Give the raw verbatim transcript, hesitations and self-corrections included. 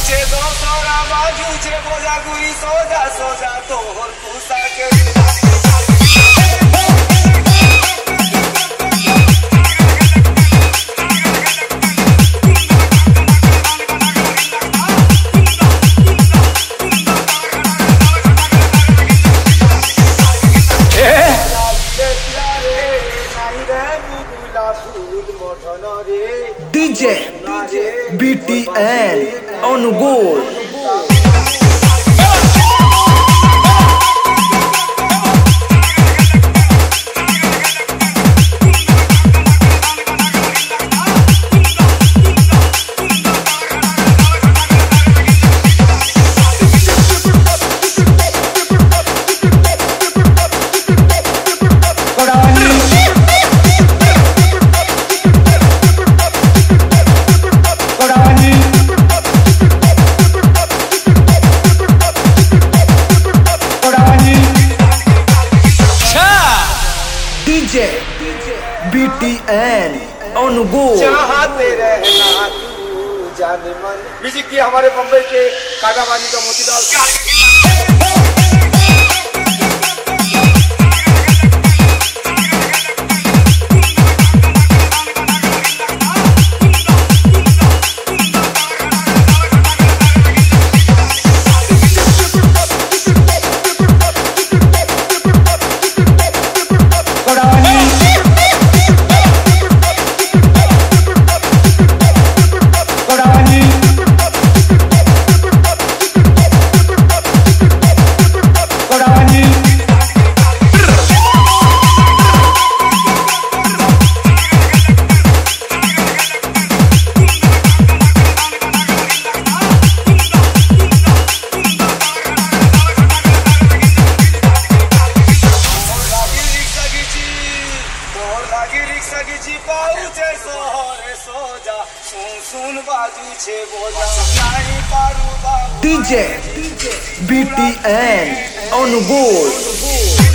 छे दोसरा बाजू छे बोझा गुई सोजा सोजा तोहर पूसा के D J B T N on goal. D J B T N on goal. चाहते रहना तू जाने मन म्यूजिक की हमारे बम्बई के कागावानी का Motilal D J B T N on goal.